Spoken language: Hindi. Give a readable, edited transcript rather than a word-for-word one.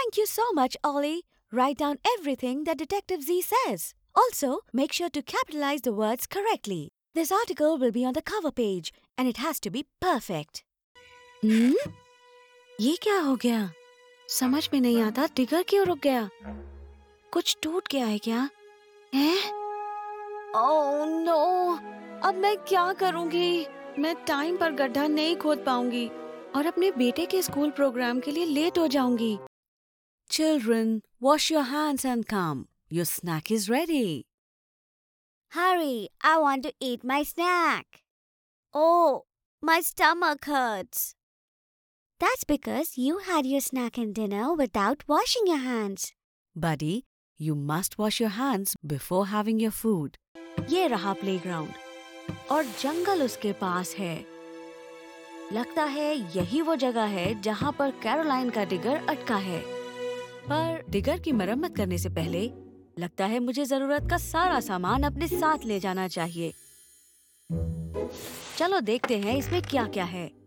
Thank you so much, Ollie. Write down everything that Detective Z says. Also, make sure to capitalize the words correctly. This article will be on the cover page and it has to be perfect. ये क्या हो गया? समझ में नहीं आता टिगर क्यों रुक गया? कुछ टूट गया है क्या? हैं? Oh no! अब मैं क्या करूँगी? मैं टाइम पर गड्ढा नहीं खोद पाऊंगी और अपने बेटे के स्कूल प्रोग्राम के लिए लेट हो जाऊंगी। Children, wash your hands and come. Your snack is ready. Hurry, I want to eat my snack. Oh, my stomach hurts. That's because you had your snack and dinner without washing your hands. Buddy, you must wash your hands before having your food. ये रहा प्लेग्राउंड और जंगल उसके पास है। लगता है यही वो जगह है जहाँ पर कैरोलाइन का डिगर अटका है। पर डिगर की मरम्मत करने से पहले लगता है मुझे जरूरत का सारा सामान अपने साथ ले जाना चाहिए। चलो देखते हैं इसमें क्या क्या है।